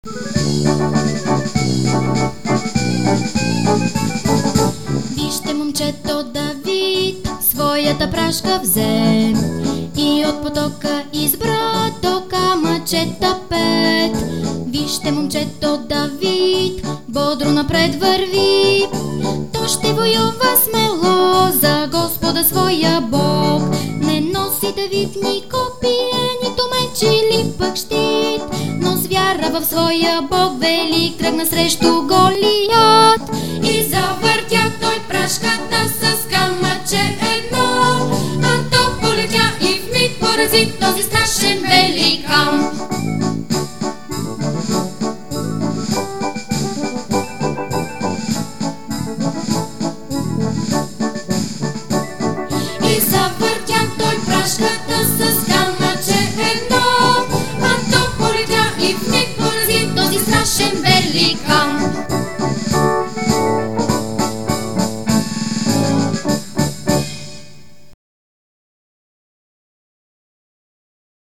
Вижте, момчето Давид своята прашка взе и от потока избра до камъчета 5. Вижте, момчето Давид бодро напред върви, то ще воюва смело за Господа своя Бог. Не носи Давид ни копие, нито меч или пък щит, но с вяра в своя Бог велик тръгна срещу Голият. И завъртя той прашката с камъче едно, а то полетя и вмиг порази този страшен великан. И завъртя той прашката с камъче едно, а то полетя и вмиг порази този страшен великан.